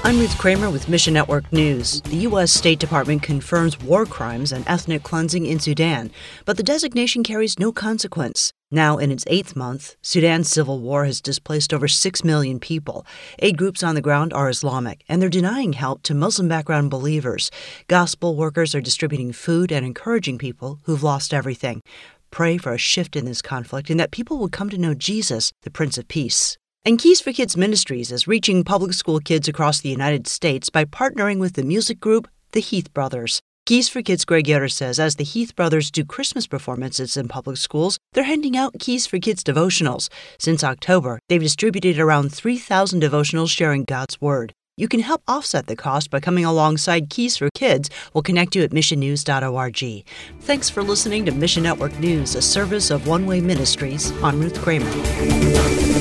I'm Ruth Kramer with Mission Network News. The U.S. State Department confirms war crimes and ethnic cleansing in Sudan, but the designation carries no consequence. Now in its 8th month, Sudan's civil war has displaced over 6 million people. Aid groups on the ground are Islamic, and they're denying help to Muslim background believers. Gospel workers are distributing food and encouraging people who've lost everything. Pray for a shift in this conflict and that people will come to know Jesus, the Prince of Peace. And Keys for Kids Ministries is reaching public school kids across the United States by partnering with the music group The Heath Brothers. Keys for Kids' Greg Yoder says as the Heath Brothers do Christmas performances in public schools, they're handing out Keys for Kids devotionals. Since October, they've distributed around 3,000 devotionals sharing God's Word. You can help offset the cost by coming alongside Keys for Kids. We'll connect you at missionnews.org. Thanks for listening to Mission Network News, a service of One Way Ministries. I'm Ruth Kramer.